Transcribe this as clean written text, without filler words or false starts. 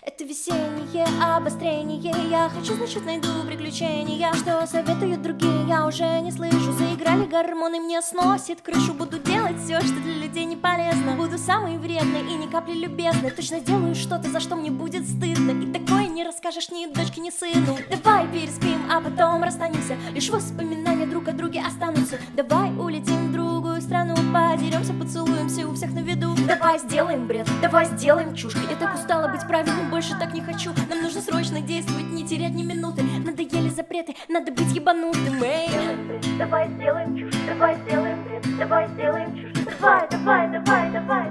Это весеннее обострение. Я хочу, значит, найду приключения. Что советуют другие, я уже не слышу. Заиграли гормоны, мне сносит крышу. Буду делать все, что для людей не полезно. Буду самой вредной и ни капли любезной. Точно сделаю что-то, за что мне будет стыдно. И такое не расскажешь ни дочке, ни сыну. Давай переспим, а потом расстанемся. Лишь воспоминания друг о друге останутся. Давай улетим в другую страну, подеремся, поцелуемся у всех на виду. Давай сделаем бред, давай сделаем чушь. Я так устала быть правильным, больше так не хочу. Нам нужно срочно действовать, не терять ни минуты. Надоели запреты, надо быть ебанутым. Эй, Давай сделаем чушь, давай сделаем бред, давай сделаем чушь. Давай, давай, давай, давай.